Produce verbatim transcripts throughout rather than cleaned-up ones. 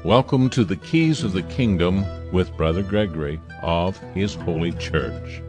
Welcome to the Keys of the Kingdom with Brother Gregory of His Holy Church.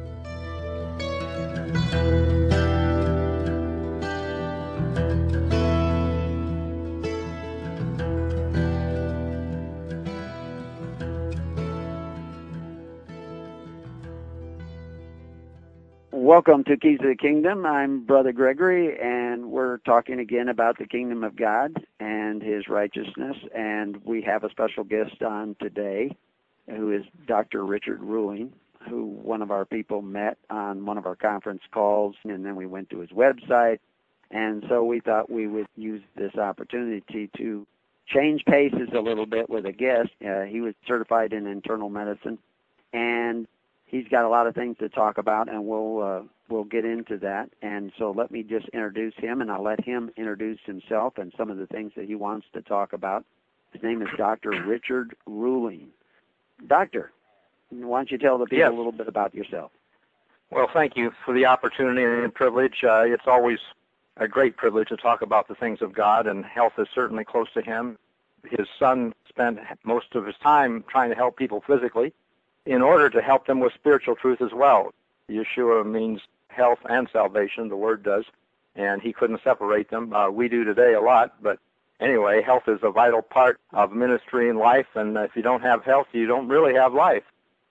Welcome to Keys of the Kingdom. I'm Brother Gregory, and we're talking again about the Kingdom of God and His righteousness. And we have a special guest on today, who is Doctor Richard Ruling, who one of our people met on one of our conference calls, and then we went to his website. And so we thought we would use this opportunity to change paces a little bit with a guest. Uh, he was certified in internal medicine, and he's got a lot of things to talk about, and we'll uh, we'll get into that. And so let me just introduce him, and I'll let him introduce himself and some of the things that he wants to talk about. His name is Doctor Richard Ruling. Doctor, why don't you tell the people yes. a little bit about yourself? Well, thank you for the opportunity and privilege. Uh, it's always a great privilege to talk about the things of God, and health is certainly close to him. His son spent most of his time trying to help people physically, in order to help them with spiritual truth as well. Yeshua means health and salvation, the word does, and he couldn't separate them. Uh, we do today a lot, but anyway, health is a vital part of ministry and life, and if you don't have health, you don't really have life.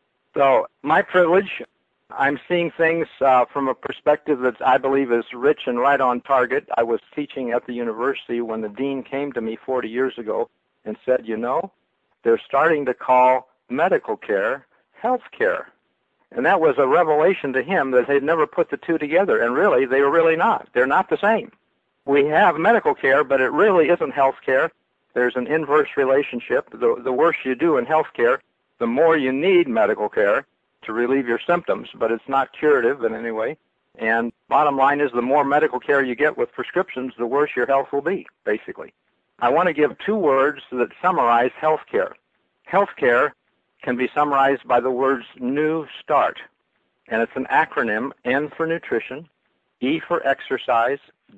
So my privilege, I'm seeing things uh, from a perspective that I believe is rich and right on target. I was teaching at the university when the dean came to me forty years ago and said, you know, they're starting to call medical care health care. And that was a revelation to him that they'd never put the two together. And really, they were really not. They're not the same. We have medical care, but it really isn't health care. There's an inverse relationship. The, the worse you do in health care, the more you need medical care to relieve your symptoms. But it's not curative in any way. And bottom line is, the more medical care you get with prescriptions, the worse your health will be, basically. I want to give two words that summarize health care. Health care can be summarized by the words New Start. And it's an acronym: N for nutrition, E for exercise,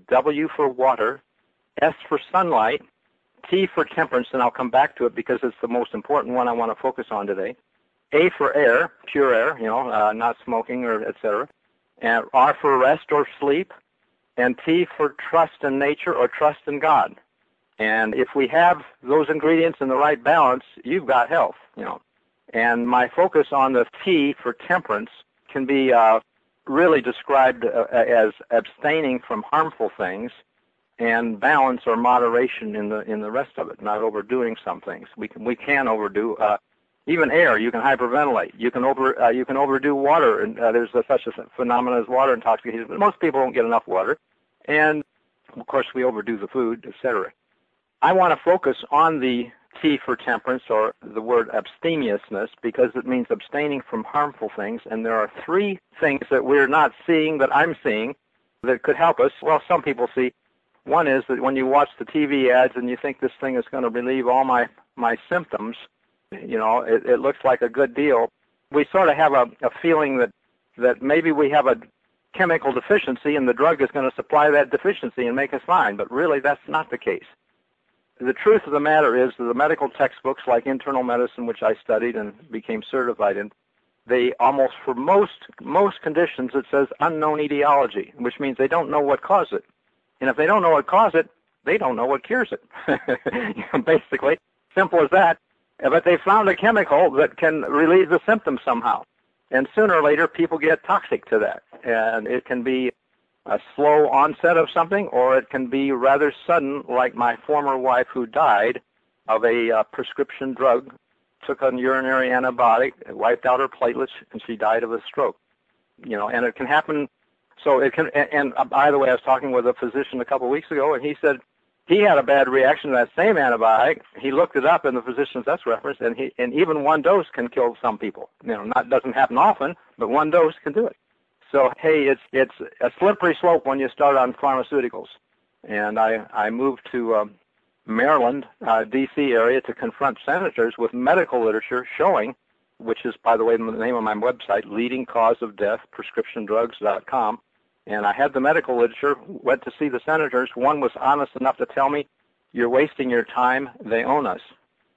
W for water, S for sunlight, T for temperance, and I'll come back to it because it's the most important one I want to focus on today, A for air, pure air, you know, uh, not smoking or et cetera, and R for rest or sleep, and T for trust in nature or trust in God. And if we have those ingredients in the right balance, you've got health, you know. And my focus on the T for temperance can be uh, really described uh, as abstaining from harmful things, and balance or moderation in the in the rest of it, not overdoing some things. We can we can overdo uh, even air. You can hyperventilate. You can over uh, you can overdo water, and uh, there's a, such a phenomenon as water intoxication. But most people don't get enough water, and of course we overdo the food, et cetera. I want to focus on the T for temperance, or the word abstemiousness, because it means abstaining from harmful things. And there are three things that we're not seeing that I'm seeing that could help us. Well, some people see. One is that when you watch the T V ads and you think this thing is going to relieve all my, my symptoms, you know, it, it looks like a good deal. We sort of have a, a feeling that, that maybe we have a chemical deficiency and the drug is going to supply that deficiency and make us fine. But really, that's not the case. The truth of the matter is that the medical textbooks like internal medicine, which I studied and became certified in, they almost, for most most conditions, it says unknown etiology, which means they don't know what caused it. And if they don't know what caused it, they don't know what cures it. You know, basically, simple as that. But they found a chemical that can relieve the symptoms somehow. And sooner or later, people get toxic to that. And it can be a slow onset of something, or it can be rather sudden, like my former wife who died of a uh, prescription drug, took a urinary antibiotic, it wiped out her platelets, and she died of a stroke. You know, and it can happen. So it can. And, and uh, by the way, I was talking with a physician a couple of weeks ago, and he said he had a bad reaction to that same antibiotic. He looked it up in the physician's that's reference, and he and even one dose can kill some people. You know, not doesn't happen often, but one dose can do it. So, hey, it's it's a slippery slope when you start on pharmaceuticals. And I, I moved to um, Maryland, uh, D C area to confront senators with medical literature showing, which is, by the way, the name of my website, leading cause of death, prescription drugs dot com. And I had the medical literature, went to see the senators. One was honest enough to tell me, you're wasting your time, they own us.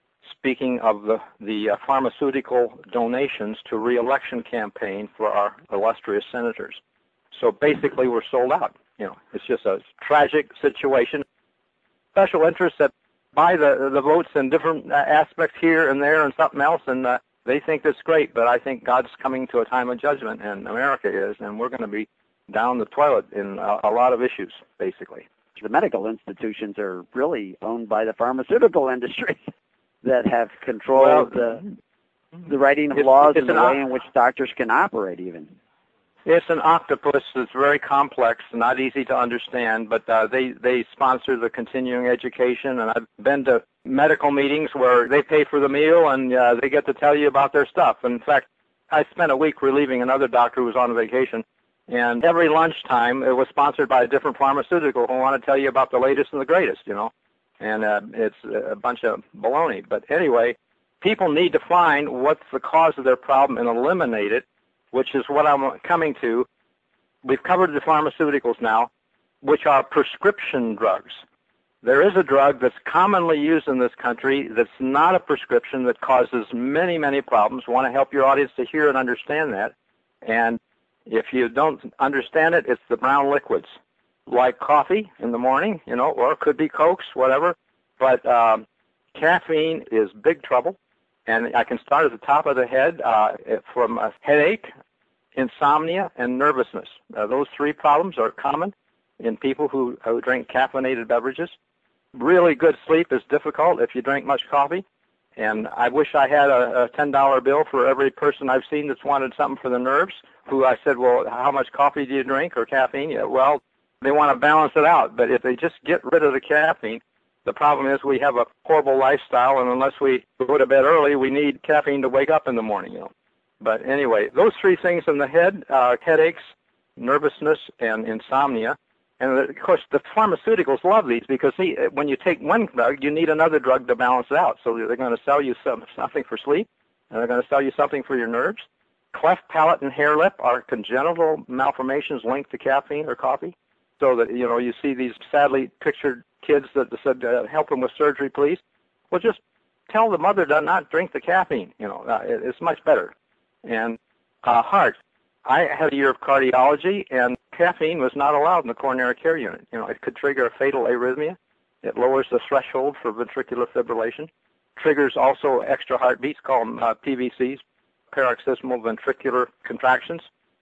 speaking of the, the uh, pharmaceutical donations to re-election campaign for our illustrious senators. So basically we're sold out. You know, it's just a tragic situation. Special interests that buy the, the votes in different aspects here and there and something else, and uh, they think that's great, but I think God's coming to a time of judgment, and America is, and we're going to be down the toilet in a, a lot of issues, basically. The medical institutions are really owned by the pharmaceutical industry that have controlled well, the, the writing of it's, laws it's and the way in which doctors can operate even. It's an octopus that's very complex, not easy to understand, but uh, they, they sponsor the continuing education, and I've been to medical meetings where they pay for the meal and uh, they get to tell you about their stuff. In fact, I spent a week relieving another doctor who was on vacation, and every lunchtime it was sponsored by a different pharmaceutical who want to tell you about the latest and the greatest, you know, and uh, it's a bunch of baloney. But anyway, people need to find what's the cause of their problem and eliminate it, which is what I'm coming to. We've covered the pharmaceuticals now, which are prescription drugs. There is a drug that's commonly used in this country that's not a prescription that causes many, many problems. I want to help your audience to hear and understand that. And if you don't understand it, it's the brown liquids, like coffee in the morning, you know, or it could be Cokes, whatever. But um, caffeine is big trouble. And I can start at the top of the head uh, from a headache, insomnia, and nervousness. Uh, those three problems are common in people who, who drink caffeinated beverages. Really good sleep is difficult if you drink much coffee. And I wish I had a, a ten dollar bill for every person I've seen that's wanted something for the nerves, who I said, well, how much coffee do you drink or caffeine? Yeah, well, they want to balance it out. But if they just get rid of the caffeine, the problem is we have a horrible lifestyle, and unless we go to bed early, we need caffeine to wake up in the morning, you know. But anyway, those three things in the head, uh, headaches, nervousness, and insomnia. And, of course, the pharmaceuticals love these because see, when you take one drug, you need another drug to balance it out. So they're going to sell you some, something for sleep, and they're going to sell you something for your nerves. Cleft palate and hair lip are congenital malformations linked to caffeine or coffee. So that, you know, you see these sadly pictured kids that said, uh, help them with surgery, please. Well, just tell the mother to not drink the caffeine. You know, uh, it, it's much better. And uh, heart. I had a year of cardiology, and caffeine was not allowed in the coronary care unit. You know, it could trigger a fatal arrhythmia. It lowers the threshold for ventricular fibrillation. Triggers also extra heartbeats called uh, P V Cs, paroxysmal ventricular contractions.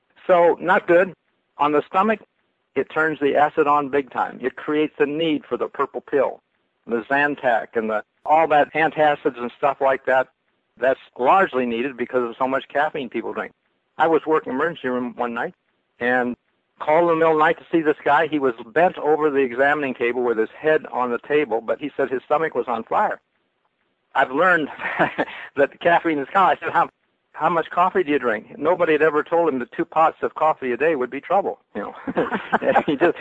So not good. On the stomach, it turns the acid on big time. It creates a need for the purple pill, the Zantac, and the all that antacids and stuff like that. That's largely needed because of so much caffeine people drink. I was working emergency room one night and called in the middle of the night to see this guy. He was bent over the examining table with his head on the table, but he said his stomach was on fire. I've learned that caffeine is common. I said, how, how much coffee do you drink? Nobody had ever told him that two pots of coffee a day would be trouble. You know, he just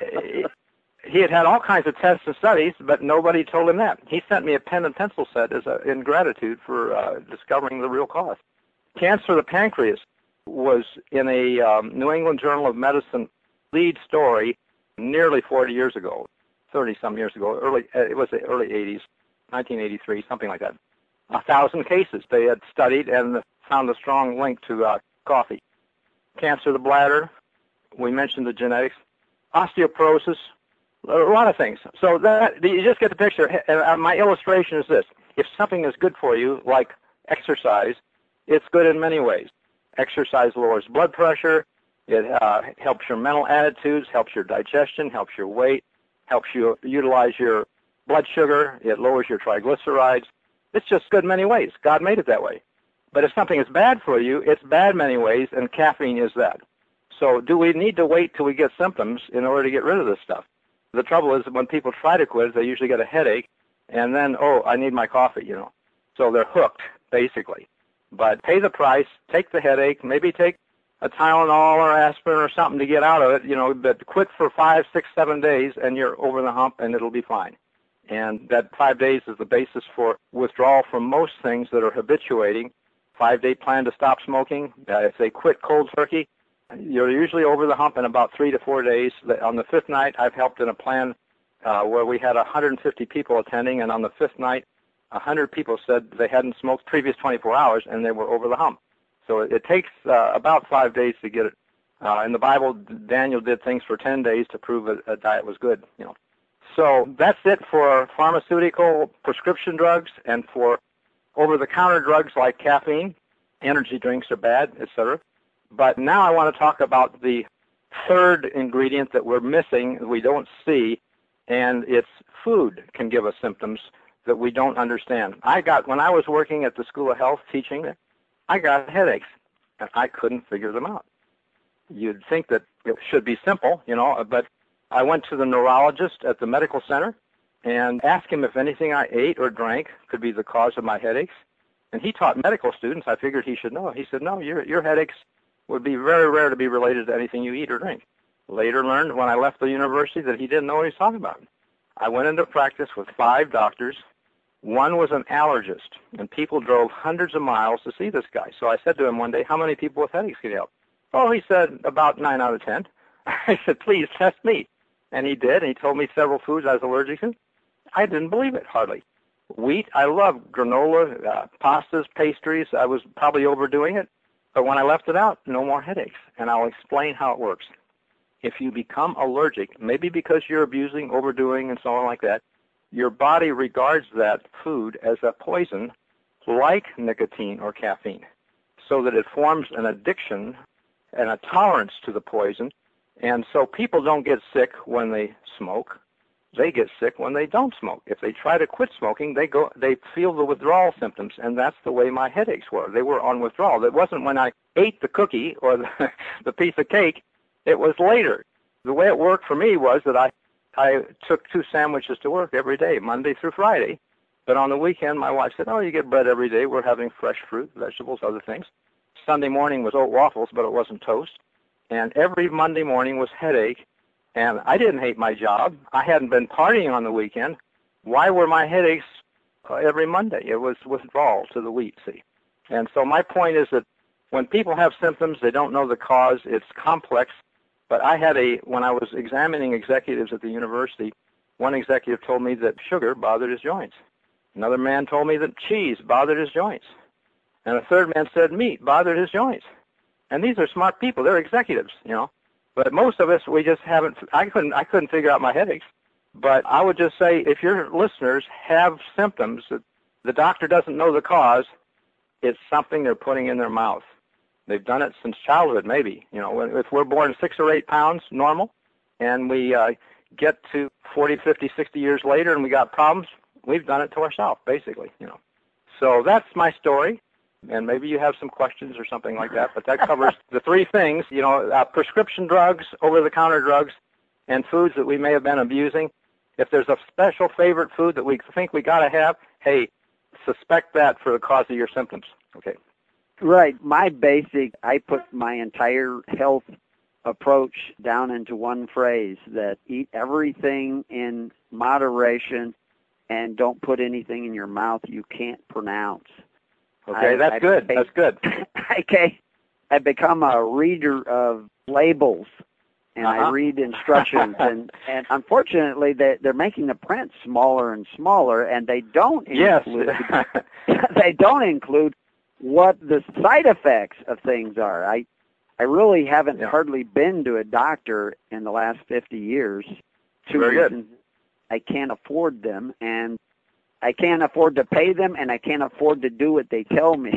he had had all kinds of tests and studies, but nobody told him that. He sent me a pen and pencil set as a, in gratitude for uh, discovering the real cause. Cancer of the pancreas was in a um, New England Journal of Medicine lead story nearly forty years ago, thirty-some years ago. Early, uh, it was the early eighties, nineteen eighty-three, something like that. A thousand cases they had studied and found a strong link to uh, coffee. Cancer of the bladder, we mentioned the genetics. Osteoporosis, a lot of things. So that you just get the picture. Uh, my illustration is this. If something is good for you, like exercise, it's good in many ways. Exercise lowers blood pressure. It uh, helps your mental attitudes, helps your digestion, helps your weight, helps you utilize your blood sugar. It lowers your triglycerides. It's just good in many ways. God made it that way. But if something is bad for you, it's bad many ways, and caffeine is that. So do we need to wait till we get symptoms in order to get rid of this stuff? The trouble is that when people try to quit, they usually get a headache, and then, oh, I need my coffee, you know. So they're hooked, basically. But pay the price, take the headache, maybe take a Tylenol or aspirin or something to get out of it, you know, but quit for five, six, seven days, and you're over the hump, and it'll be fine. And that five days is the basis for withdrawal from most things that are habituating. Five-day plan to stop smoking. Uh, if they quit cold turkey, you're usually over the hump in about three to four days. On the fifth night, I've helped in a plan uh, where we had one hundred fifty people attending, and on the fifth night, one hundred people said they hadn't smoked previous twenty-four hours, and they were over the hump. So it, it takes uh, about five days to get it. Uh, in the Bible, Daniel did things for ten days to prove a, a diet was good. You know. So that's it for pharmaceutical prescription drugs, and for over-the-counter drugs like caffeine. Energy drinks are bad, et cetera. But now I want to talk about the third ingredient that we're missing, that we don't see, and it's food can give us symptoms that we don't understand. I got, when I was working at the School of Health teaching, I got headaches, and I couldn't figure them out. You'd think that it should be simple, you know, but I went to the neurologist at the medical center and asked him if anything I ate or drank could be the cause of my headaches. And he taught medical students. I figured he should know. He said, no, your your headaches would be very rare to be related to anything you eat or drink. Later learned when I left the university that he didn't know what he was talking about. I went into practice with five doctors. One was an allergist, and people drove hundreds of miles to see this guy. So I said to him one day, how many people with headaches can you help? Oh, he said, about nine out of ten. I said, please test me. And he did, and he told me several foods I was allergic to. I didn't believe it, hardly. Wheat, I love granola, uh, pastas, pastries. I was probably overdoing it. But when I left it out, no more headaches. And I'll explain how it works. If you become allergic, maybe because you're abusing, overdoing, and so on like that, your body regards that food as a poison like nicotine or caffeine, so that it forms an addiction and a tolerance to the poison. And so people don't get sick when they smoke. They get sick when they don't smoke. If they try to quit smoking, they go, they feel the withdrawal symptoms, and that's the way my headaches were. They were on withdrawal. It wasn't when I ate the cookie or the, the piece of cake. It was later. The way it worked for me was that I, I took two sandwiches to work every day, Monday through Friday. But on the weekend, my wife said, oh, you get bread every day. We're having fresh fruit, vegetables, other things. Sunday morning was oat waffles, but it wasn't toast. And every Monday morning was headache. And I didn't hate my job. I hadn't been partying on the weekend. Why were my headaches uh, every Monday? It was withdrawal to the wheat, see. And so my point is that when people have symptoms, they don't know the cause. It's complex. But I had a, when I was examining executives at the university, one executive told me that sugar bothered his joints. Another man told me that cheese bothered his joints. And a third man said meat bothered his joints. And these are smart people. They're executives, you know. But most of us, we just haven't, I couldn't, I couldn't figure out my headaches. But I would just say, if your listeners have symptoms that the doctor doesn't know the cause, it's something they're putting in their mouth. They've done it since childhood, maybe. You know, if we're born six or eight pounds, normal, and we uh, get to forty, fifty, sixty years later and we got problems, we've done it to ourselves, basically, you know. So that's my story. And maybe you have some questions or something like that, but that covers the three things, you know, uh, prescription drugs, over-the-counter drugs, and foods that we may have been abusing. If there's a special favorite food that we think we got to have, hey, suspect that for the cause of your symptoms. Okay. Right. My basic, I put my entire health approach down into one phrase, that eat everything in moderation and don't put anything in your mouth you can't pronounce. Okay, I, that's I, good. I, that's good. Okay, I've become a reader of labels, and uh-huh. I read instructions, and, and unfortunately, they, they're making the print smaller and smaller, and they don't include yes. they don't include what the side effects of things are. I I really haven't yeah. hardly been to a doctor in the last fifty years. Two Very reasons. good. I can't afford them, and I can't afford to pay them, and I can't afford to do what they tell me.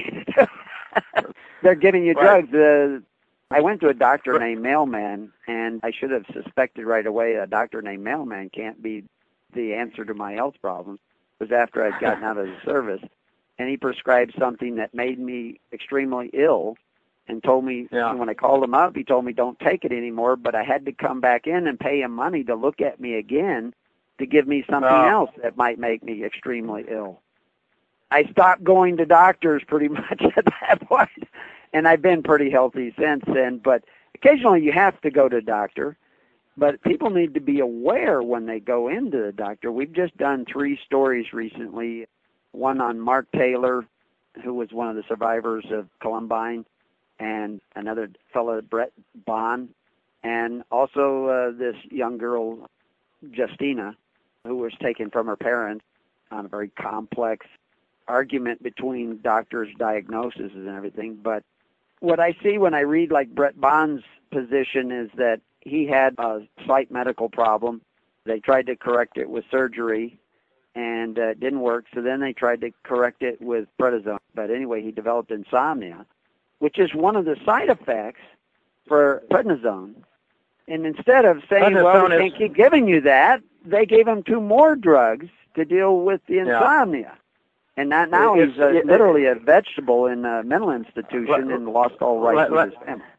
They're giving you right. drugs. Uh, I went to a doctor named Mailman, and I should have suspected right away a doctor named Mailman can't be the answer to my health problems. It was after I'd gotten out of the service, and he prescribed something that made me extremely ill and told me, yeah. when I called him up, he told me don't take it anymore, but I had to come back in and pay him money to look at me again to give me something uh, else that might make me extremely ill. I stopped going to doctors pretty much at that point, and I've been pretty healthy since then. But occasionally you have to go to a doctor, but people need to be aware when they go into the doctor. We've just done three stories recently, one on Mark Taylor, who was one of the survivors of Columbine, and another fellow, Brett Bond, and also uh, this young girl, Justina, who was taken from her parents on a very complex argument between doctors' diagnoses and everything, but what I see when I read like Brett Bond's position is that he had a slight medical problem. They tried to correct it with surgery, and uh, it didn't work, so then they tried to correct it with prednisone. But anyway, he developed insomnia, which is one of the side effects for prednisone. And instead of saying, well, we can't keep giving you that, they gave him two more drugs to deal with the insomnia. Yeah. And now, now he's uh, it, literally a vegetable in a mental institution let, and lost all rights let, with his family.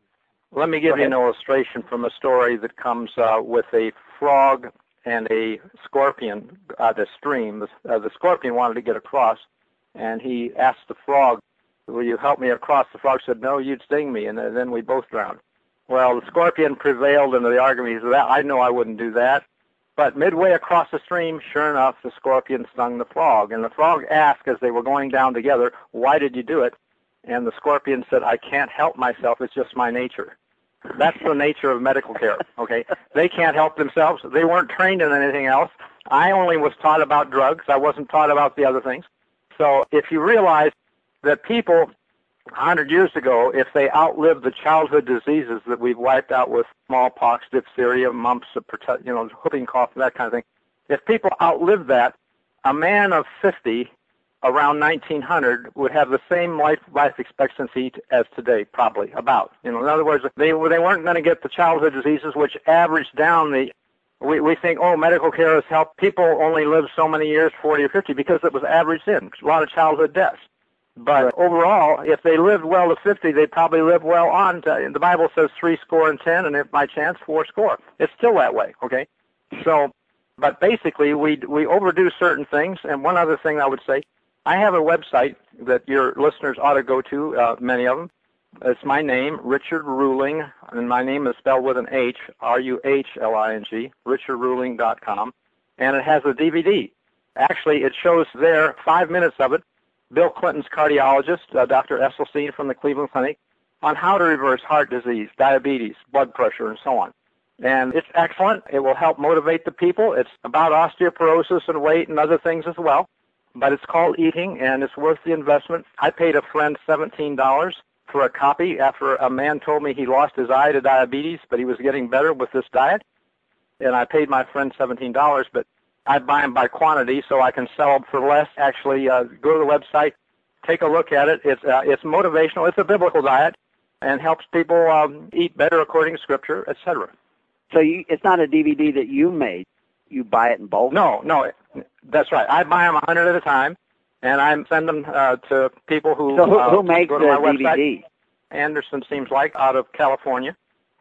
Let me give you an illustration from a story that comes uh, with a frog and a scorpion at uh, a stream. The, uh, the scorpion wanted to get across, and he asked the frog, will you help me across? The frog said, no, you'd sting me, and then we both drowned. Well, the scorpion prevailed in the argument. He said, I know I wouldn't do that. But midway across the stream, sure enough, the scorpion stung the frog. And the frog asked, as they were going down together, why did you do it? And the scorpion said, I can't help myself. It's just my nature. That's the nature of medical care, okay? They can't help themselves. They weren't trained in anything else. I only was taught about drugs. I wasn't taught about the other things. So if you realize that people a hundred years ago, if they outlived the childhood diseases that we've wiped out with smallpox, diphtheria, mumps, you know, whooping cough, that kind of thing, if people outlived that, a man of fifty around nineteen hundred would have the same life life expectancy as today, probably, about. You know, in other words, they they weren't going to get the childhood diseases, which averaged down the. We we think, oh, medical care has helped people only live so many years, forty or fifty, because it was averaged in a lot of childhood deaths. But right. Overall, if they lived well to fifty, they'd probably live well on. To, the Bible says three score and ten, and if by chance, four score. It's still that way, okay? So, but basically, we we overdo certain things. And one other thing I would say, I have a website that your listeners ought to go to, uh, many of them. It's my name, Richard Ruling, and my name is spelled with an H, R U H L I N G, richard ruling dot com, and it has a D V D. Actually, it shows there five minutes of it, Bill Clinton's cardiologist, uh, Doctor Esselstyn from the Cleveland Clinic, on how to reverse heart disease, diabetes, blood pressure, and so on. And it's excellent. It will help motivate the people. It's about osteoporosis and weight and other things as well. But it's called Eating, and it's worth the investment. I paid a friend seventeen dollars for a copy after a man told me he lost his eye to diabetes, but he was getting better with this diet. And I paid my friend seventeen dollars, but I buy them by quantity so I can sell them for less. Actually, uh, go to the website, take a look at it. It's uh, it's motivational. It's a biblical diet and helps people um, eat better according to Scripture, et cetera. So you, it's not a D V D that you made. You buy it in bulk? No, no, that's right. I buy them a hundred at a time, and I send them uh, to people who. So who, uh, who makes go to the my D V D? Website. Anderson seems like out of California.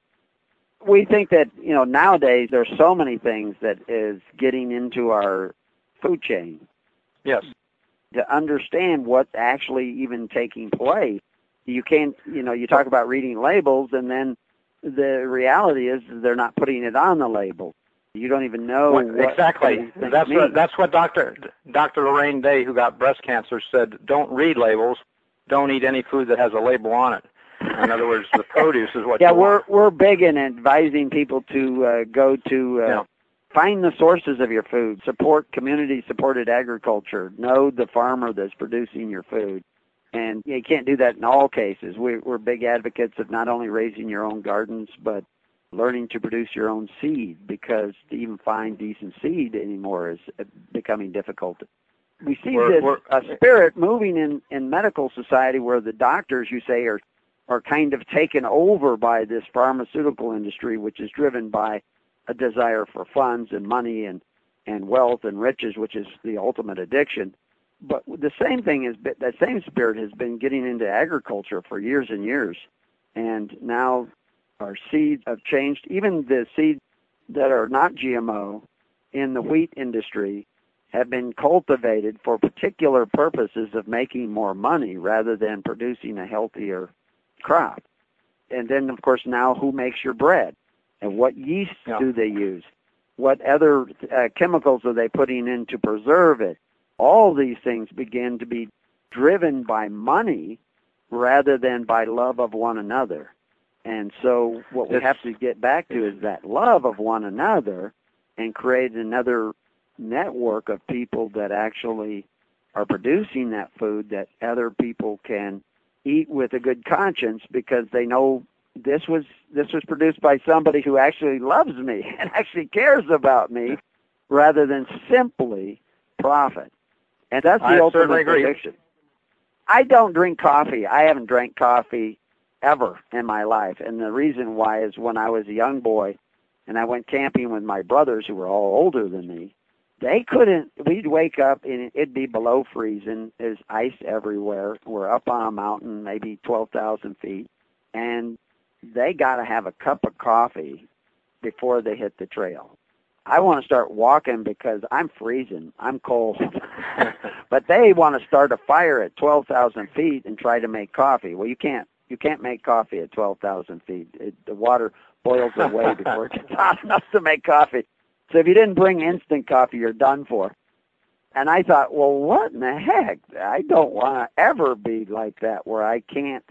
We think that, you know, nowadays there's so many things that is getting into our food chain. Yes. To understand what's actually even taking place, you can't, you know, you talk about reading labels, and then the reality is they're not putting it on the label. You don't even know what, what exactly. That's what that's what Doctor Doctor Lorraine Day, who got breast cancer, said. Don't read labels. Don't eat any food that has a label on it. In other words, the produce is what yeah, you we're want. we're big in advising people to uh, go to uh, yeah. find the sources of your food, support community-supported agriculture, know the farmer that's producing your food. And you can't do that in all cases. We're, we're big advocates of not only raising your own gardens, but learning to produce your own seed, because to even find decent seed anymore is becoming difficult. We see we're, this we're, a spirit moving in, in medical society where the doctors, you say, are are kind of taken over by this pharmaceutical industry, which is driven by a desire for funds and money and, and wealth and riches, which is the ultimate addiction. But the same thing is, that same spirit has been getting into agriculture for years and years. And now our seeds have changed. Even the seeds that are not G M O in the wheat industry have been cultivated for particular purposes of making more money rather than producing a healthier crop. And then, of course, now who makes your bread? And what yeast yeah. do they use? What other uh, chemicals are they putting in to preserve it? All these things begin to be driven by money rather than by love of one another. And so what we it's, have to get back to is that love of one another and create another network of people that actually are producing that food that other people can eat with a good conscience because they know this was this was produced by somebody who actually loves me and actually cares about me rather than simply profit. And that's the I ultimate prediction. I don't drink coffee. I haven't drank coffee ever in my life. And the reason why is when I was a young boy and I went camping with my brothers who were all older than me, they couldn't, we'd wake up and it'd be below freezing. There's ice everywhere. We're up on a mountain, maybe twelve thousand feet. And they got to have a cup of coffee before they hit the trail. I want to start walking because I'm freezing. I'm cold. But they want to start a fire at twelve thousand feet and try to make coffee. Well, you can't. You can't make coffee at twelve thousand feet. It, the water boils away before it gets hot enough to make coffee. So if you didn't bring instant coffee, you're done for. And I thought, well, what in the heck? I don't want to ever be like that where I can't,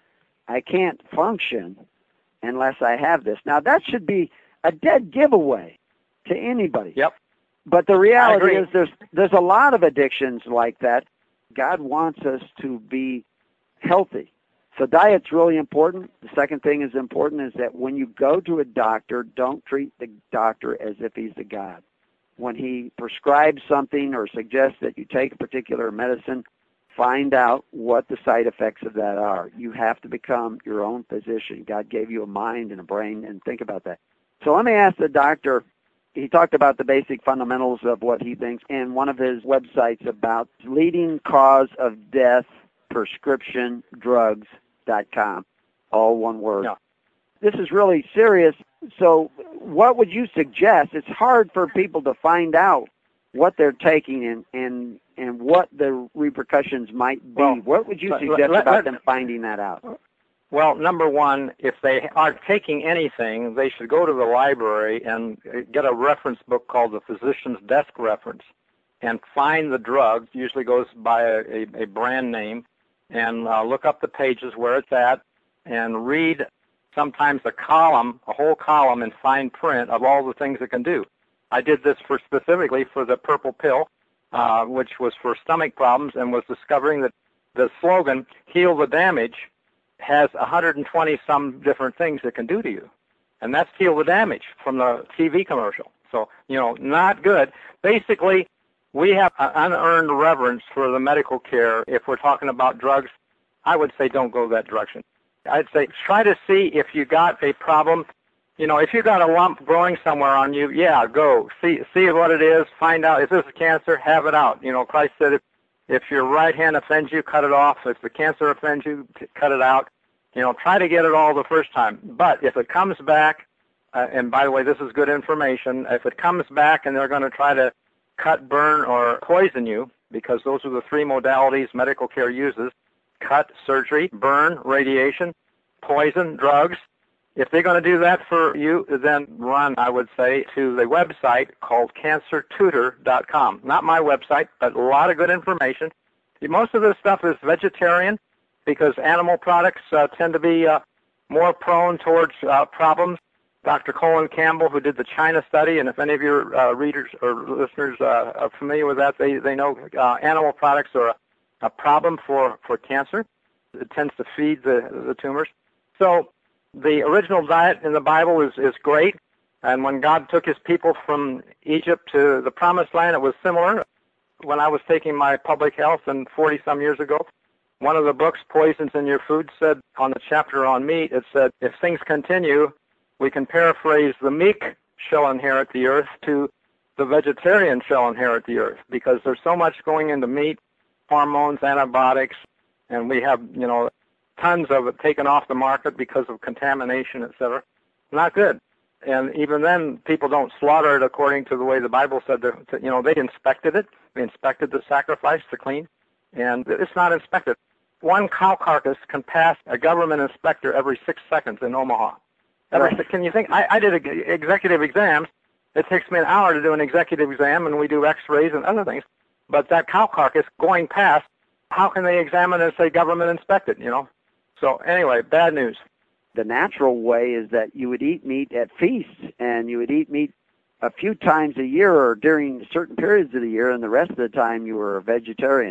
I can't function unless I have this. Now, that should be a dead giveaway to anybody. Yep. But the reality is there's there's a lot of addictions like that. God wants us to be healthy. So diet's really important. The second thing is important is that when you go to a doctor, don't treat the doctor as if he's a god. When he prescribes something or suggests that you take a particular medicine, find out what the side effects of that are. You have to become your own physician. God gave you a mind and a brain, and think about that. So let me ask the doctor. He talked about the basic fundamentals of what he thinks in one of his websites about leading cause of death, prescription drugs dot com, all one word. Yeah. This is really serious. So what would you suggest? It's hard for people to find out what they're taking and, and, and what the repercussions might be. Well, what would you suggest let, about let, them finding that out? Well, number one, if they are taking anything, they should go to the library and get a reference book called the Physician's Desk Reference and find the drug, usually goes by a, a, a brand name, and uh, look up the pages where it's at and read sometimes a column, a whole column in fine print of all the things it can do. I did this for specifically for the purple pill, uh, which was for stomach problems, and was discovering that the slogan, heal the damage, has one hundred twenty some different things it can do to you. And that's heal the damage from the T V commercial. So, you know, not good. Basically, we have an unearned reverence for the medical care. If we're talking about drugs, I would say don't go that direction. I'd say try to see if you got a problem. You know, if you got a lump growing somewhere on you, yeah, go. See see what it is. Find out if this is cancer, have it out. You know, Christ said if, if your right hand offends you, cut it off. If the cancer offends you, cut it out. You know, try to get it all the first time. But if it comes back, uh, and by the way, this is good information, if it comes back and they're going to try to cut, burn, or poison you, because those are the three modalities medical care uses, cut, surgery, burn, radiation, poison, drugs. If they're going to do that for you, then run, I would say, to the website called cancer tutor dot com. Not my website, but a lot of good information. Most of this stuff is vegetarian because animal products uh, tend to be uh, more prone towards uh, problems. Doctor Colin Campbell, who did the China study, and if any of your uh, readers or listeners uh, are familiar with that, they, they know uh, animal products are a, a problem for, for cancer. It tends to feed the, the tumors. So the original diet in the Bible is, is great, and when God took his people from Egypt to the Promised Land, it was similar. When I was taking my public health and forty-some years ago, one of the books, Poisons in Your Food, said on the chapter on meat, it said, if things continue, we can paraphrase, the meek shall inherit the earth to the vegetarian shall inherit the earth, because there's so much going into meat, hormones, antibiotics, and we have, you know, tons of it taken off the market because of contamination, et cetera. Not good. And even then, people don't slaughter it according to the way the Bible said. To, you know, they inspected it. They inspected the sacrifice to clean, and it's not inspected. One cow carcass can pass a government inspector every six seconds in Omaha. Every, right. Can you think? I, I did a, executive exams. It takes me an hour to do an executive exam, and we do x-rays and other things. But that cow carcass going past, how can they examine and say government inspected, you know? So anyway, bad news. The natural way is that you would eat meat at feasts, and you would eat meat a few times a year or during certain periods of the year, and the rest of the time you were a vegetarian.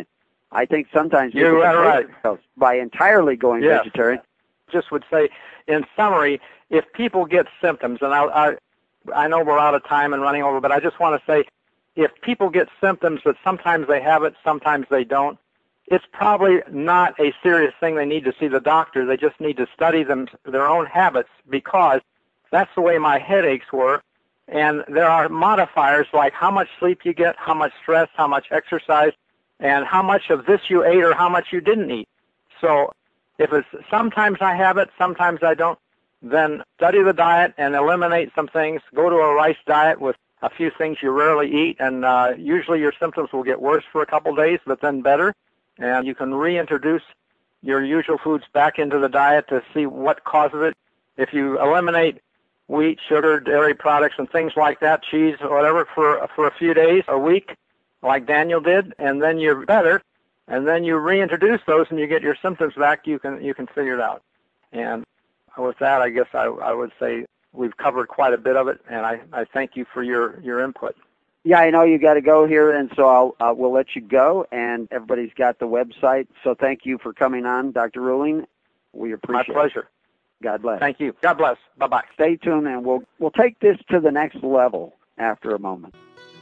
I think sometimes You're people right. themselves by entirely going Yes. vegetarian. Just would say, in summary, if people get symptoms, and I, I, I know we're out of time and running over, but I just want to say, if people get symptoms that sometimes they have it, sometimes they don't, it's probably not a serious thing they need to see the doctor. They just need to study them, their own habits, because that's the way my headaches were. And there are modifiers like how much sleep you get, how much stress, how much exercise, and how much of this you ate or how much you didn't eat. So if it's sometimes I have it, sometimes I don't, then study the diet and eliminate some things. Go to a rice diet with a few things you rarely eat, and uh, usually your symptoms will get worse for a couple days, but then better. And you can reintroduce your usual foods back into the diet to see what causes it. If you eliminate wheat, sugar, dairy products, and things like that, cheese, or whatever, for for a few days, a week, like Daniel did, and then you're better, and then you reintroduce those and you get your symptoms back, you can you can figure it out. And with that, I guess I, I would say we've covered quite a bit of it, and I, I thank you for your, your input. Yeah, I know you got to go here, and so I'll uh, we'll let you go. And everybody's got the website, so thank you for coming on, Doctor Ruling. We appreciate it. My pleasure. God bless. Thank you. God bless. Bye bye. Stay tuned, and we'll we'll take this to the next level after a moment.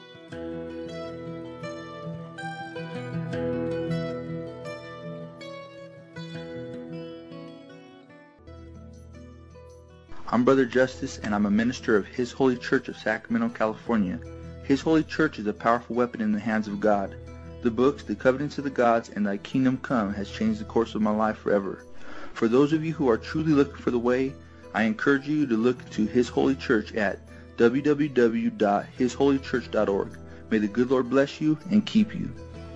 I'm Brother Justice, and I'm a minister of His Holy Church of Sacramento, California. His Holy Church is a powerful weapon in the hands of God. The books, The Covenants of the Gods, and Thy Kingdom Come has changed the course of my life forever. For those of you who are truly looking for the way, I encourage you to look to His Holy Church at w w w dot his holy church dot org. May the good Lord bless you and keep you.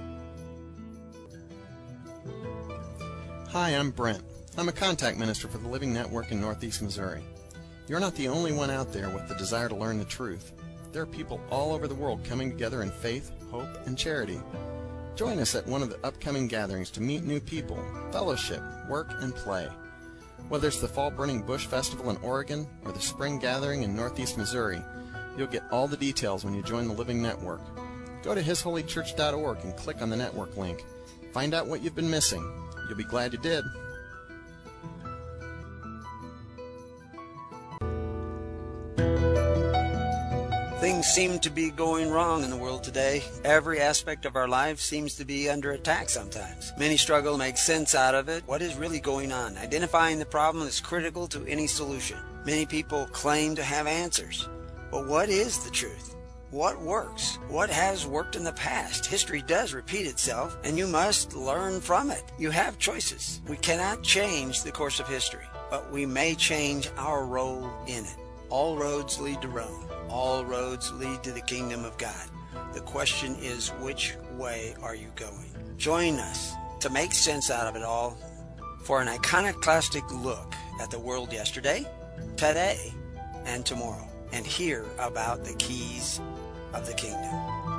Hi, I'm Brent. I'm a contact minister for the Living Network in Northeast Missouri. You're not the only one out there with the desire to learn the truth. There are people all over the world coming together in faith, hope, and charity. Join us at one of the upcoming gatherings to meet new people, fellowship, work, and play. Whether it's the Fall Burning Bush Festival in Oregon or the Spring Gathering in Northeast Missouri, you'll get all the details when you join the Living Network. Go to his holy church dot org and click on the network link. Find out what you've been missing. You'll be glad you did. Things seem to be going wrong in the world today. Every aspect of our life seems to be under attack sometimes. Many struggle to make sense out of it. What is really going on? Identifying the problem is critical to any solution. Many people claim to have answers. But what is the truth? What works? What has worked in the past? History does repeat itself, and you must learn from it. You have choices. We cannot change the course of history, but we may change our role in it. All roads lead to Rome. All roads lead to the kingdom of God. The question is, which way are you going? Join us to make sense out of it all for an iconoclastic look at the world yesterday, today, and tomorrow, and hear about the keys of the kingdom.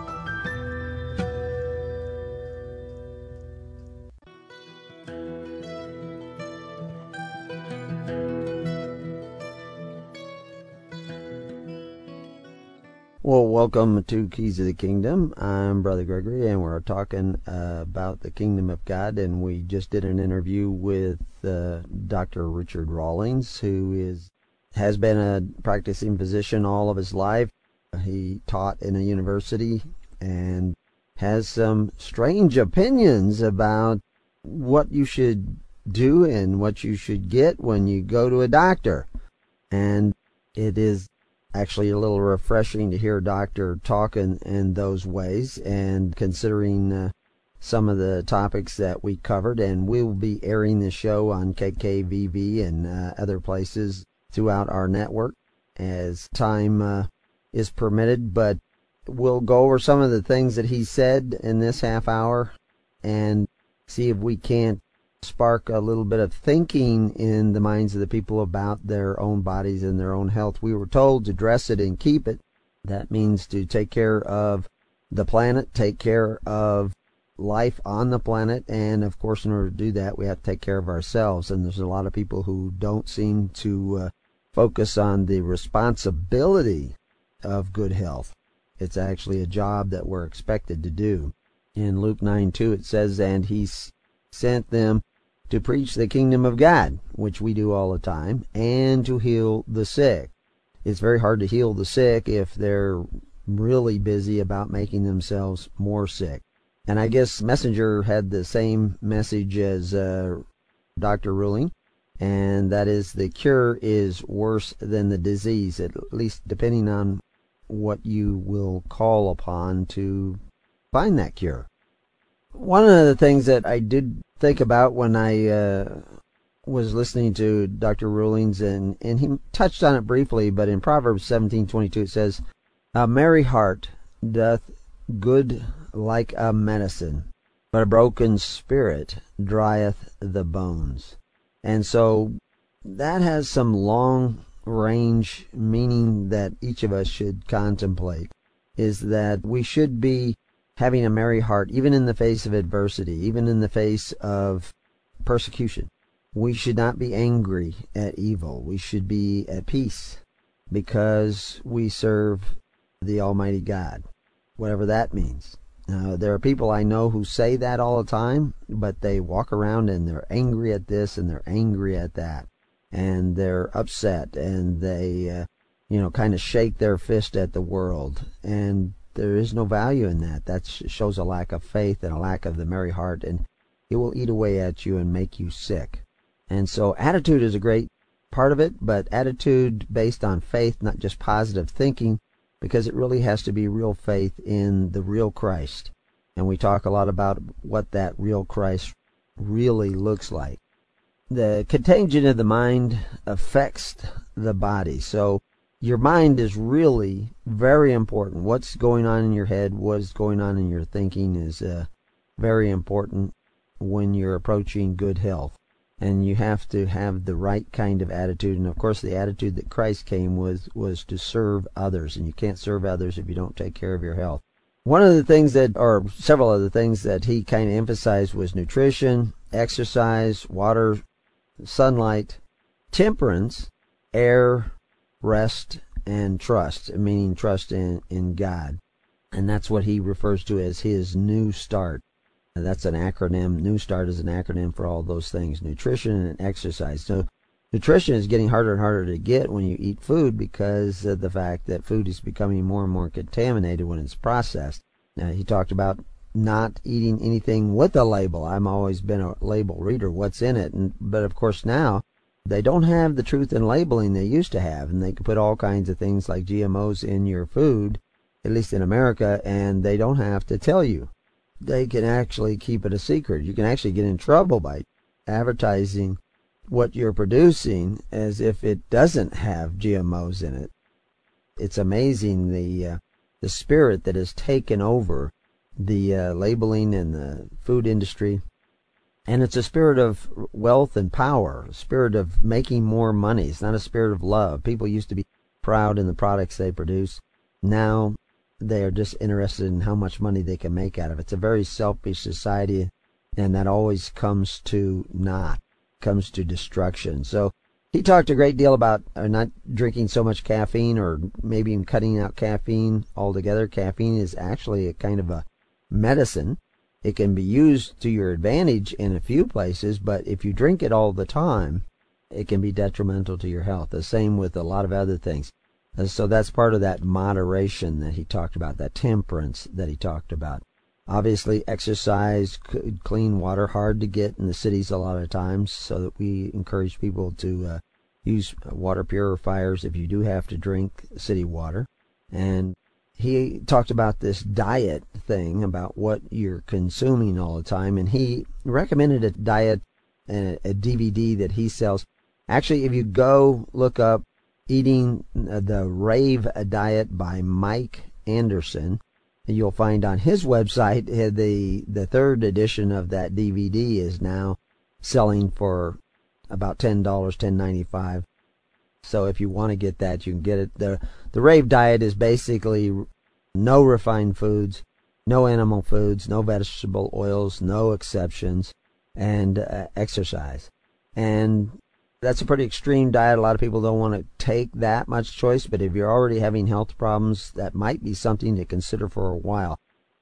Well, welcome to Keys of the Kingdom. I'm Brother Gregory, and we're talking uh, about the Kingdom of God, and we just did an interview with uh, Doctor Richard Rawlings, who is has been a practicing physician all of his life. He taught in a university and has some strange opinions about what you should do and what you should get when you go to a doctor. And it is actually a little refreshing to hear a doctor talk in, in those ways, and considering uh, some of the topics that we covered. And we will be airing the show on K K V V and uh, other places throughout our network as time uh, is permitted. But we'll go over some of the things that he said in this half hour and see if we can't spark a little bit of thinking in the minds of the people about their own bodies and their own health. We were told to dress it and keep it. That means to take care of the planet, take care of life on the planet, and of course in order to do that we have to take care of ourselves. And there's a lot of people who don't seem to uh, focus on the responsibility of good health. It's actually a job that we're expected to do. In Luke nine two it says, and he sent them to preach the kingdom of God, which we do all the time, and to heal the sick. It's very hard to heal the sick if they're really busy about making themselves more sick. And I guess Messenger had the same message as uh, Doctor Ruling, and that is the cure is worse than the disease, at least depending on what you will call upon to find that cure. One of the things that I did think about when I uh, was listening to Doctor Rulings, and, and he touched on it briefly, but in Proverbs seventeen twenty-two it says, a merry heart doth good like a medicine, but a broken spirit drieth the bones. And so that has some long range meaning that each of us should contemplate, is that we should be having a merry heart, even in the face of adversity, even in the face of persecution. We should not be angry at evil. We should be at peace because we serve the Almighty God, whatever that means. Uh, there are people I know who say that all the time, but they walk around and they're angry at this and they're angry at that, and they're upset, and they, uh, you know, kind of shake their fist at the world, and there is no value in that. That shows a lack of faith and a lack of the merry heart, and it will eat away at you and make you sick. And so attitude is a great part of it, but attitude based on faith, not just positive thinking, because it really has to be real faith in the real Christ. And we talk a lot about what that real Christ really looks like. The contagion of the mind affects the body. So your mind is really very important. What's going on in your head, what's going on in your thinking is uh, very important when you're approaching good health. And you have to have the right kind of attitude. And of course the attitude that Christ came with was to serve others. And you can't serve others if you don't take care of your health. One of the things that, or several of the things that he kind of emphasized was nutrition, exercise, water, sunlight, temperance, air, rest, and trust, meaning trust in, in God. And that's what he refers to as his new start. That's an acronym. New Start is an acronym for all those things, nutrition and exercise. So nutrition is getting harder and harder to get when you eat food because of the fact that food is becoming more and more contaminated when it's processed. Now, he talked about not eating anything with a label. I've always been a label reader, what's in it. And, but of course now they don't have the truth in labeling they used to have, and they can put all kinds of things like G M Os in your food, at least in America, and they don't have to tell you. They can actually keep it a secret. You can actually get in trouble by advertising what you're producing as if it doesn't have G M Os in it. It's amazing the uh, the spirit that has taken over the uh, labeling and the food industry. And it's a spirit of wealth and power, a spirit of making more money. It's not a spirit of love. People used to be proud in the products they produce. Now they are just interested in how much money they can make out of it. It's a very selfish society, and that always comes to naught, comes to destruction. So he talked a great deal about uh, not drinking so much caffeine, or maybe even cutting out caffeine altogether. Caffeine is actually a kind of a medicine. It can be used to your advantage in a few places, but if you drink it all the time, it can be detrimental to your health. The same with a lot of other things. So that's part of that moderation that he talked about, that temperance that he talked about. Obviously, exercise, clean water, hard to get in the cities a lot of times, so that we encourage people to uh, use water purifiers if you do have to drink city water. And he talked about this diet thing, about what you're consuming all the time, and he recommended a diet, a, a D V D that he sells. Actually, if you go look up Eating the Rave Diet by Mike Anderson, you'll find on his website the the third edition of that D V D is now selling for about ten dollars, ten ninety-five. So if you want to get that, you can get it. The the Rave Diet is basically no refined foods, no animal foods, no vegetable oils, no exceptions, and uh, exercise. And that's a pretty extreme diet. A lot of people don't want to take that much choice, but if you're already having health problems, that might be something to consider for a while.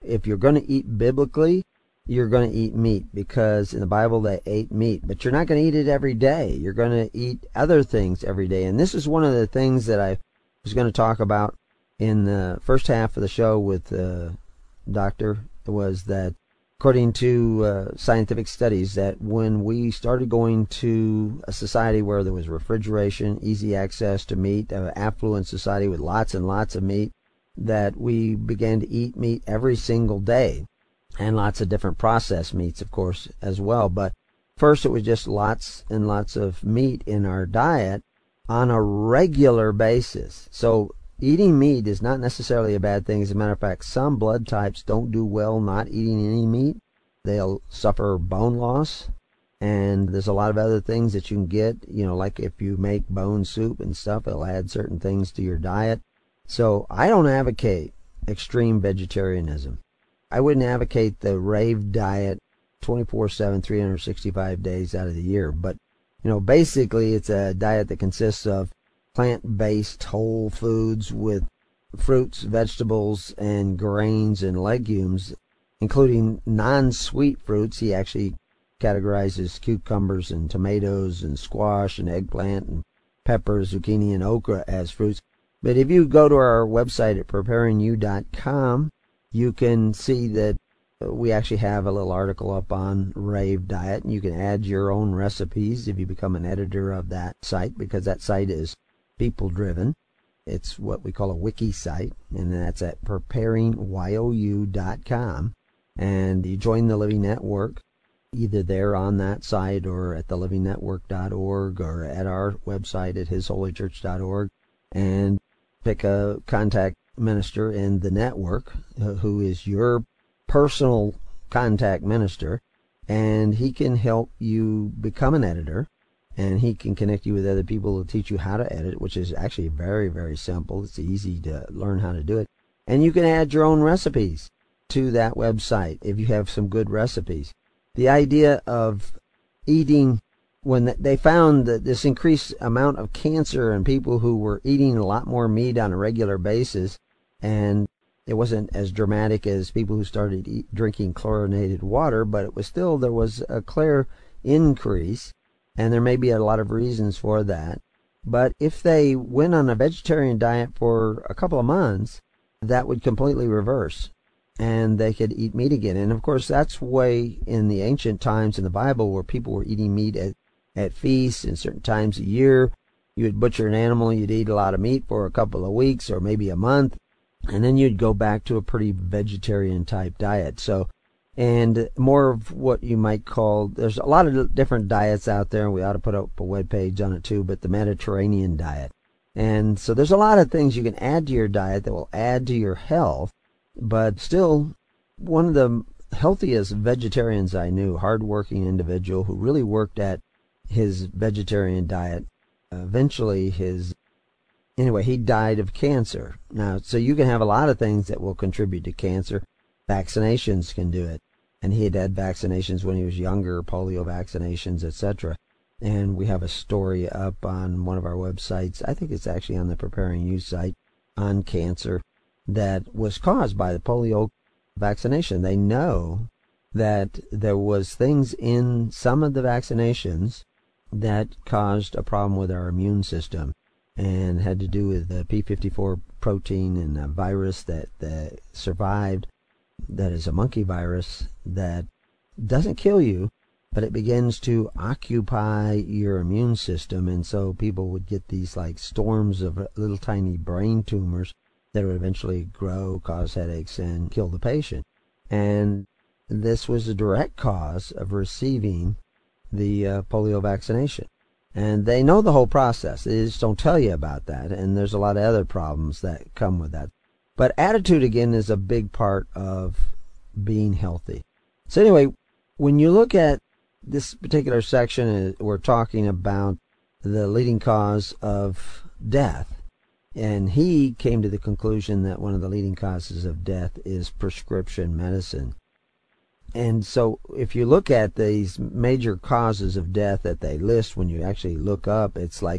if you're going to eat biblically, you're going to eat meat, because in the Bible they ate meat, but you're not going to eat it every day. You're going to eat other things every day. And this is one of the things that I was going to talk about in the first half of the show with uh, Doctor, was that according to uh, scientific studies, that when we started going to a society where there was refrigeration, easy access to meat, an affluent society with lots and lots of meat, that we began to eat meat every single day. And lots of different processed meats, of course, as well. But first it was just lots and lots of meat in our diet on a regular basis. So eating meat is not necessarily a bad thing. As a matter of fact, some blood types don't do well not eating any meat. They'll suffer bone loss. And there's a lot of other things that you can get, you know, like if you make bone soup and stuff, it'll add certain things to your diet. So I don't advocate extreme vegetarianism. I wouldn't advocate the rave diet twenty-four seven, three hundred sixty-five days out of the year. But, you know, basically it's a diet that consists of plant-based whole foods with fruits, vegetables, and grains and legumes, including non-sweet fruits. He actually categorizes cucumbers and tomatoes and squash and eggplant and peppers, zucchini, and okra as fruits. But if you go to our website at preparing you dot com, you can see that we actually have a little article up on Rave Diet, and you can add your own recipes if you become an editor of that site, because that site is people-driven. It's what we call a wiki site, and that's at preparing you dot com. And you join the Living Network, either there on that site or at the living network dot org or at our website at his holy church dot org, and pick a contact minister in the network uh, who is your personal contact minister, and he can help you become an editor, and he can connect you with other people who teach you how to edit, which is actually very, very simple. It's easy to learn how to do it. And you can add your own recipes to that website if you have some good recipes. The idea of eating, when they found that this increased amount of cancer in people who were eating a lot more meat on a regular basis, and it wasn't as dramatic as people who started eat, drinking chlorinated water, but it was still, there was a clear increase, and there may be a lot of reasons for that. But if they went on a vegetarian diet for a couple of months, that would completely reverse, and they could eat meat again. And of course, that's way in the ancient times in the Bible, where people were eating meat at, at feasts and certain times a year. You would butcher an animal, you'd eat a lot of meat for a couple of weeks or maybe a month, and then you'd go back to a pretty vegetarian type diet. So, and more of what you might call, there's a lot of different diets out there, and we ought to put up a web page on it too, but the Mediterranean diet. And so there's a lot of things you can add to your diet that will add to your health, but still, one of the healthiest vegetarians I knew, hardworking individual who really worked at his vegetarian diet, eventually his Anyway, he died of cancer. Now, so you can have a lot of things that will contribute to cancer. Vaccinations can do it. And he had had vaccinations when he was younger, polio vaccinations, et cetera. And we have a story up on one of our websites, I think it's actually on the Preparing You site, on cancer that was caused by the polio vaccination. They know that there was things in some of the vaccinations that caused a problem with our immune system, and had to do with the P fifty-four protein and a virus that, that survived, that is a monkey virus that doesn't kill you, but it begins to occupy your immune system, and so people would get these like storms of little tiny brain tumors that would eventually grow, cause headaches, and kill the patient. And this was a direct cause of receiving the uh, polio vaccination. And they know the whole process. They just don't tell you about that. And there's a lot of other problems that come with that. But attitude, again, is a big part of being healthy. So anyway, when you look at this particular section, we're talking about the leading cause of death. And he came to the conclusion that one of the leading causes of death is prescription medicine. And so if you look at these major causes of death that they list, when you actually look up, it's like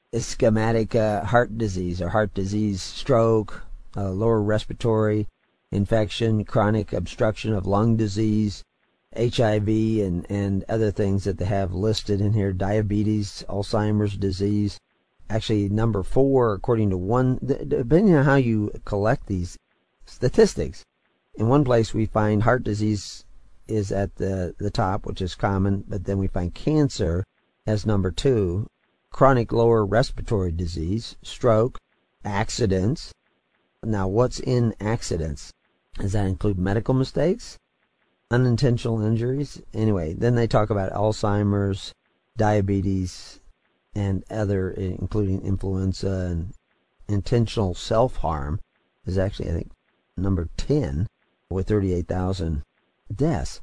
ischemic uh, heart disease or heart disease, stroke, uh, lower respiratory infection, chronic obstruction of lung disease, H I V, and, and other things that they have listed in here, diabetes, Alzheimer's disease. Actually, number four, according to one, depending on how you collect these statistics, in one place we find heart disease is at the, the top, which is common, but then we find cancer as number two, chronic lower respiratory disease, stroke, accidents. Now, what's in accidents? Does that include medical mistakes? Unintentional injuries? Anyway, then they talk about Alzheimer's, diabetes, and other, including influenza, and intentional self-harm is actually, I think, number ten with thirty-eight thousand deaths.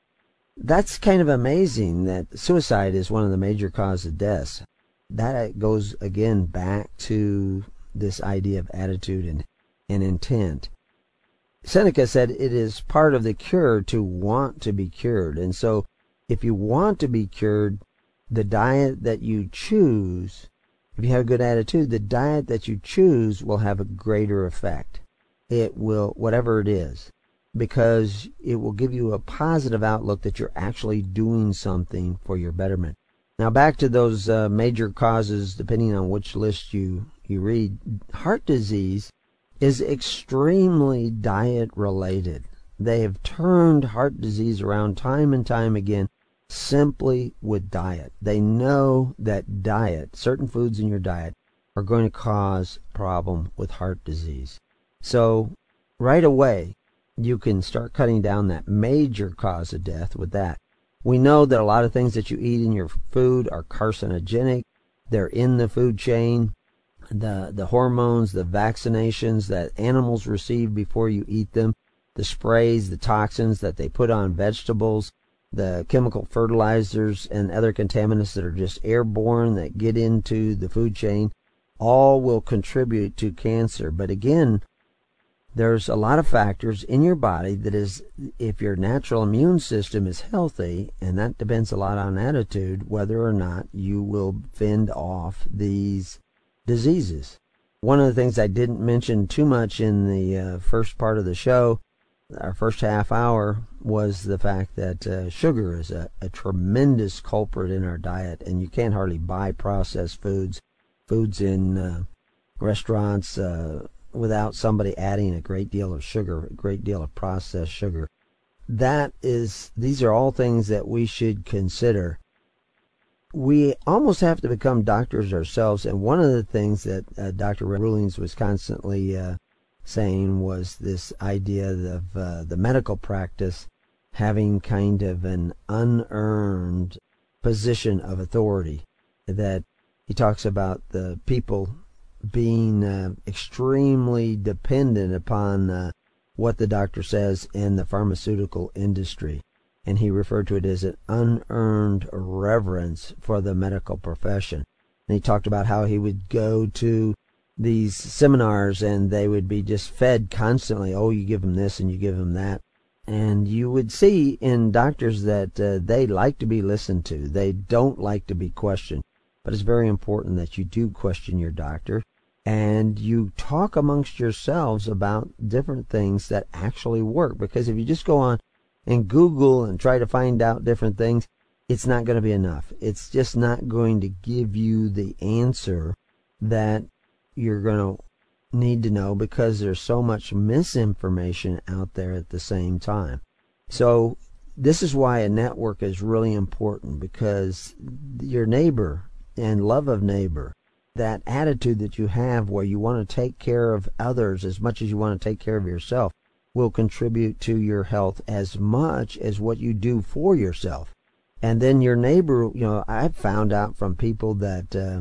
That's kind of amazing that suicide is one of the major causes of deaths. That goes, again, back to this idea of attitude and, and intent. Seneca said it is part of the cure to want to be cured. And so if you want to be cured, the diet that you choose, if you have a good attitude, the diet that you choose will have a greater effect. It will, whatever it is, because it will give you a positive outlook that you're actually doing something for your betterment. Now, back to those uh, major causes, depending on which list you, you read, heart disease is extremely diet-related. They have turned heart disease around time and time again simply with diet. They know that diet, certain foods in your diet, are going to cause a problem with heart disease. So, right away, you can start cutting down that major cause of death with that. We know that a lot of things that you eat in your food are carcinogenic. They're in the food chain. The, the hormones, the vaccinations that animals receive before you eat them, the sprays, the toxins that they put on vegetables, the chemical fertilizers and other contaminants that are just airborne that get into the food chain, all will contribute to cancer. But again, there's a lot of factors in your body that is, if your natural immune system is healthy, and that depends a lot on attitude, whether or not you will fend off these diseases. One of the things I didn't mention too much in the uh, first part of the show, our first half hour, was the fact that uh, sugar is a, a tremendous culprit in our diet, and you can't hardly buy processed foods, foods in uh, restaurants, uh, without somebody adding a great deal of sugar, a great deal of processed sugar. That is, these are all things that we should consider. We almost have to become doctors ourselves, and one of the things that uh, Doctor Rulings was constantly uh, saying was this idea of uh, the medical practice having kind of an unearned position of authority, that he talks about the people being uh, extremely dependent upon uh, what the doctor says in the pharmaceutical industry. And he referred to it as an unearned reverence for the medical profession. And he talked about how he would go to these seminars and they would be just fed constantly. Oh, you give them this and you give them that. And you would see in doctors that uh, they like to be listened to. They don't like to be questioned. But it's very important that you do question your doctor and you talk amongst yourselves about different things that actually work. Because if you just go on and Google and try to find out different things, it's not going to be enough. It's just not going to give you the answer that you're going to need to know, because there's so much misinformation out there at the same time. So this is why a network is really important, because your neighbor and love of neighbor, that attitude that you have where you want to take care of others as much as you want to take care of yourself, will contribute to your health as much as what you do for yourself. And then your neighbor, you know, I've found out from people that uh,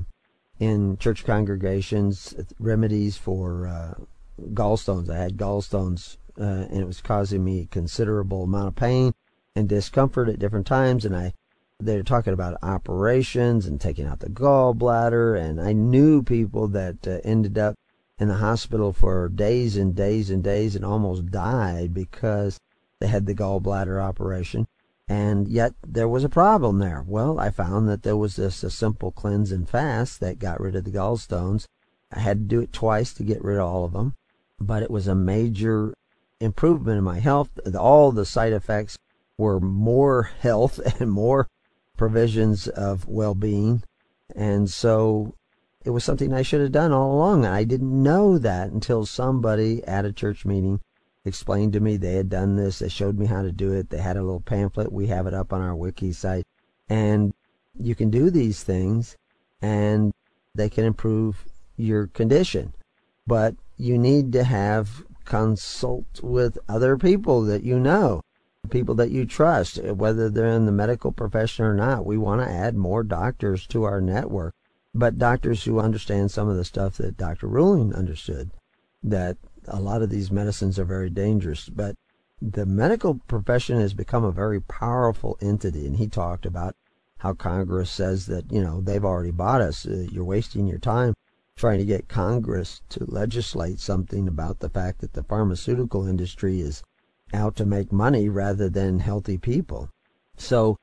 in church congregations, remedies for uh, gallstones. I had gallstones, uh, and it was causing me a considerable amount of pain and discomfort at different times. And I, they're talking about operations and taking out the gallbladder. And I knew people that uh, ended up in the hospital for days and days and days and almost died because they had the gallbladder operation. And yet there was a problem there. Well, I found that there was this a simple cleanse and fast that got rid of the gallstones. I had to do it twice to get rid of all of them, but it was a major improvement in my health. All the side effects were more health and more provisions of well-being. And so it was something I should have done all along. I didn't know that until somebody at a church meeting explained to me they had done this. They showed me how to do it. They had a little pamphlet. We have it up on our wiki site. And you can do these things, and they can improve your condition. But you need to have consult with other people that you know, people that you trust, whether they're in the medical profession or not. We want to add more doctors to our network, but doctors who understand some of the stuff that Doctor Ruling understood, that a lot of these medicines are very dangerous. But the medical profession has become a very powerful entity, and he talked about how Congress says that, you know, they've already bought us. Uh, you're wasting your time trying to get Congress to legislate something about the fact that the pharmaceutical industry is out to make money rather than healthy people. So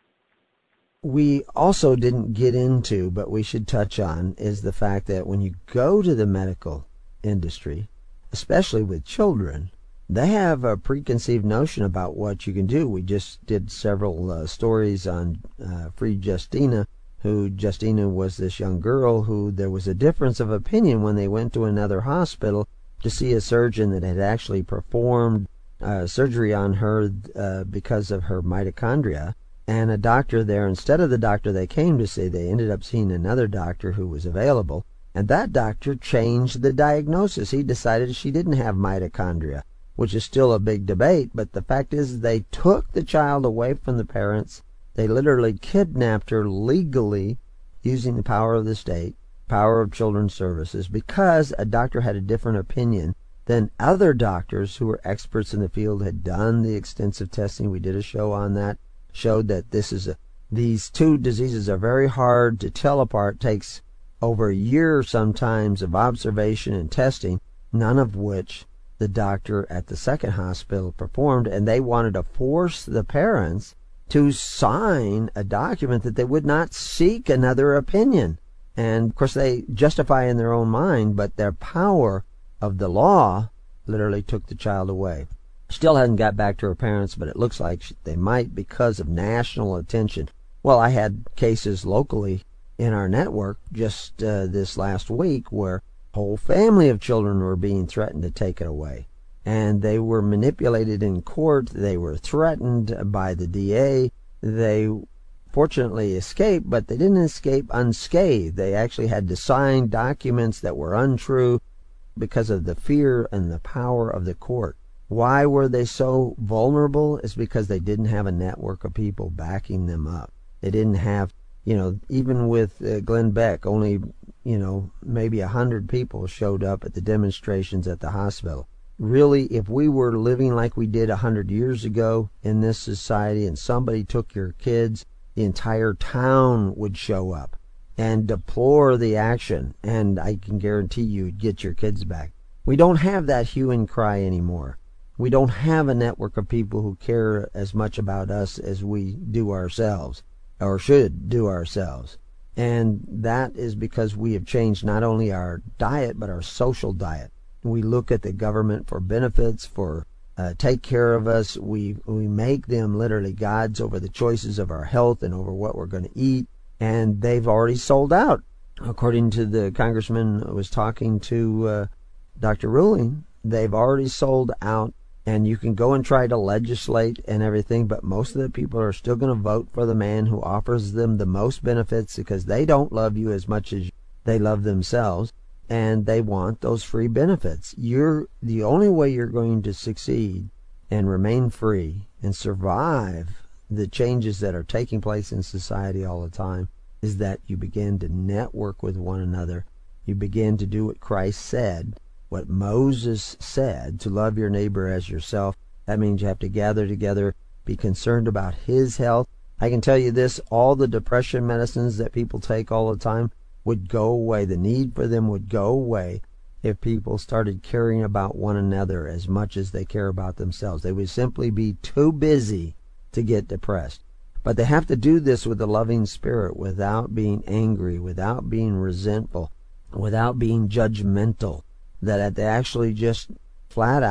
we also didn't get into, but we should touch on, is the fact that when you go to the medical industry, especially with children, they have a preconceived notion about what you can do. We just did several uh, stories on uh, Free Justina, who Justina was this young girl who there was a difference of opinion when they went to another hospital to see a surgeon that had actually performed uh, surgery on her uh, because of her mitochondria. And a doctor there, instead of the doctor they came to see, they ended up seeing another doctor who was available. And that doctor changed the diagnosis. He decided she didn't have mitochondria, which is still a big debate. But the fact is they took the child away from the parents. They literally kidnapped her legally using the power of the state, power of children's services, because a doctor had a different opinion than other doctors who were experts in the field, had done the extensive testing. We did a show on that, showed that this is a, these two diseases are very hard to tell apart, takes over a year sometimes of observation and testing, none of which the doctor at the second hospital performed, and they wanted to force the parents to sign a document that they would not seek another opinion. And of course they justify in their own mind, but their power of the law literally took the child away. Still hasn't got back to her parents, but it looks like they might because of national attention. Well, I had cases locally in our network just uh, this last week where a whole family of children were being threatened to take it away. And they were manipulated in court. They were threatened by the D A. They fortunately escaped, but they didn't escape unscathed. They actually had to sign documents that were untrue because of the fear and the power of the court. Why were they so vulnerable? It's because they didn't have a network of people backing them up. They didn't have, you know, even with uh, Glenn Beck, only, you know, maybe a hundred people showed up at the demonstrations at the hospital. Really, if we were living like we did a hundred years ago in this society and somebody took your kids, the entire town would show up and deplore the action, and I can guarantee you'd get your kids back. We don't have that hue and cry anymore. We don't have a network of people who care as much about us as we do ourselves, or should do ourselves. And that is because we have changed not only our diet, but our social diet. We look at the government for benefits, for uh, take care of us. We we make them literally gods over the choices of our health and over what we're going to eat. And they've already sold out. According to the congressman who was talking to uh, Doctor Ruling, they've already sold out. And you can go and try to legislate and everything, but most of the people are still going to vote for the man who offers them the most benefits because they don't love you as much as they love themselves. And they want those free benefits. You're the only way you're going to succeed and remain free and survive the changes that are taking place in society all the time is that you begin to network with one another. You begin to do what Christ said, what Moses said, to love your neighbor as yourself. That means you have to gather together, be concerned about his health. I can tell you this, all the depression medicines that people take all the time would go away. The need for them would go away if people started caring about one another as much as they care about themselves. They would simply be too busy to get depressed. But they have to do this with a loving spirit, without being angry, without being resentful, without being judgmental. That they actually just flat out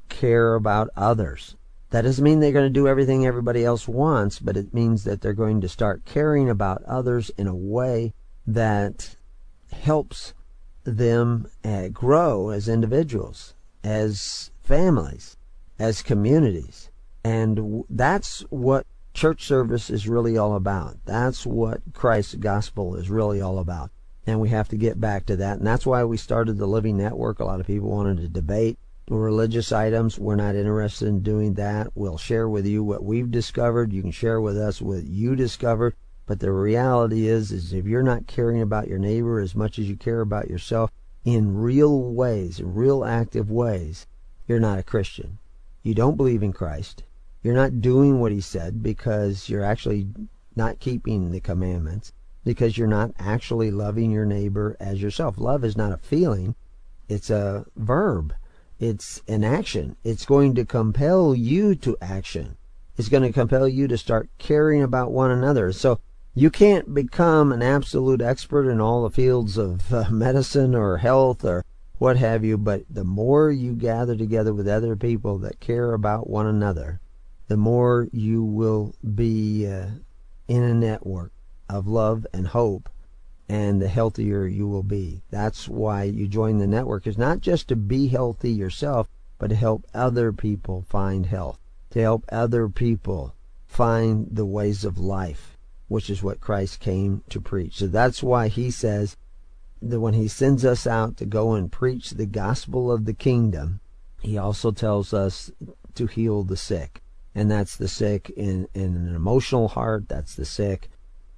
care about others. That doesn't mean they're going to do everything everybody else wants, but it means that they're going to start caring about others in a way that helps them uh, grow as individuals, as families, as communities. And w- that's what church service is really all about. That's what Christ's gospel is really all about. And we have to get back to that. And that's why we started the Living Network. A lot of people wanted to debate religious items. We're not interested in doing that. We'll share with you what we've discovered. You can share with us what you discovered. But the reality is, is if you're not caring about your neighbor as much as you care about yourself in real ways, in real active ways, you're not a Christian. You don't believe in Christ. You're not doing what he said because you're actually not keeping the commandments, because you're not actually loving your neighbor as yourself. Love is not a feeling. It's a verb. It's an action. It's going to compel you to action. It's going to compel you to start caring about one another. So you can't become an absolute expert in all the fields of uh, medicine or health or what have you, but the more you gather together with other people that care about one another, the more you will be uh, in a network of love and hope, and the healthier you will be. That's why you join the network. It's not just to be healthy yourself, but to help other people find health, to help other people find the ways of life, which is what Christ came to preach. So that's why he says that when he sends us out to go and preach the gospel of the kingdom, he also tells us to heal the sick. And that's the sick in, in an emotional heart. That's the sick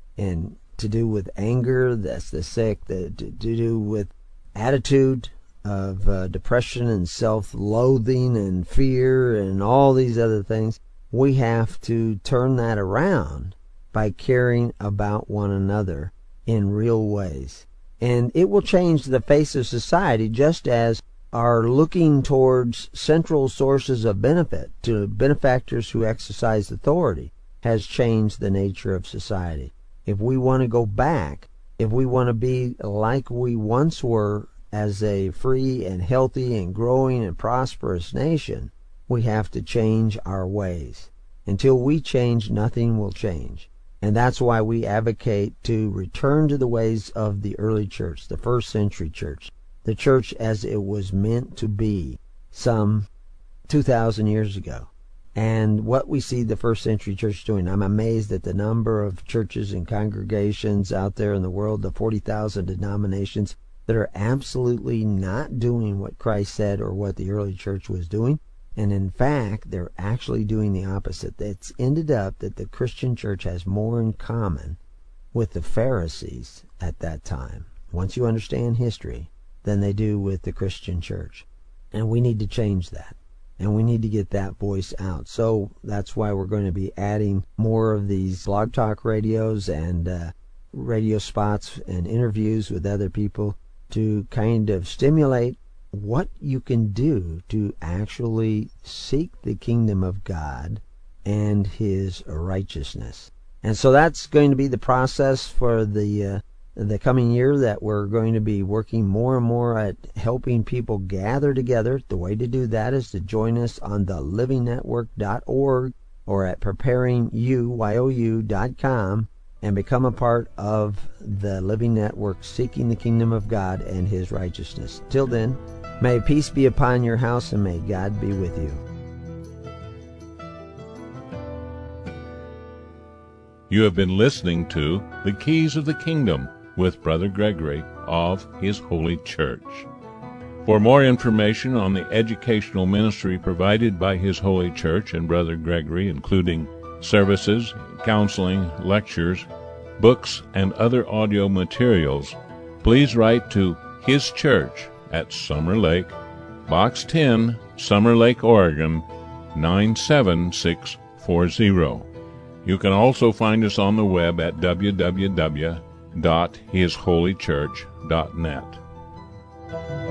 in to do with anger. That's the sick that to, to do with attitude of uh, depression and self-loathing and fear and all these other things. We have to turn that around by caring about one another in real ways. And it will change the face of society, just as are looking towards central sources of benefit to benefactors who exercise authority has changed the nature of society. If we want to go back, if we want to be like we once were as a free and healthy and growing and prosperous nation, we have to change our ways. Until we change, nothing will change. And that's why we advocate to return to the ways of the early church, the first century church, the church as it was meant to be some two thousand years ago. And what we see the first century church doing, I'm amazed at the number of churches and congregations out there in the world, the forty thousand denominations that are absolutely not doing what Christ said or what the early church was doing. And in fact, they're actually doing the opposite. It's ended up that the Christian church has more in common with the Pharisees at that time, once you understand history, than they do with the Christian church. And we need to change that. And we need to get that voice out. So that's why we're going to be adding more of these blog talk radios and uh, radio spots and interviews with other people to kind of stimulate what you can do to actually seek the kingdom of God and his righteousness. And so that's going to be the process for the uh, the coming year, that we're going to be working more and more at helping people gather together. The way to do that is to join us on the living network dot org or at preparing you dot com and become a part of the Living Network, seeking the kingdom of God and his righteousness. Till then, may peace be upon your house and may God be with you. You have been listening to The Keys of the Kingdom with Brother Gregory of His Holy Church. For more information on the educational ministry provided by His Holy Church and Brother Gregory, including services, counseling, lectures, books, and other audio materials, please write to His Church at Summer Lake, Box ten, Summer Lake, Oregon, nine seven six four zero. You can also find us on the web at w w w dot his holy church dot net.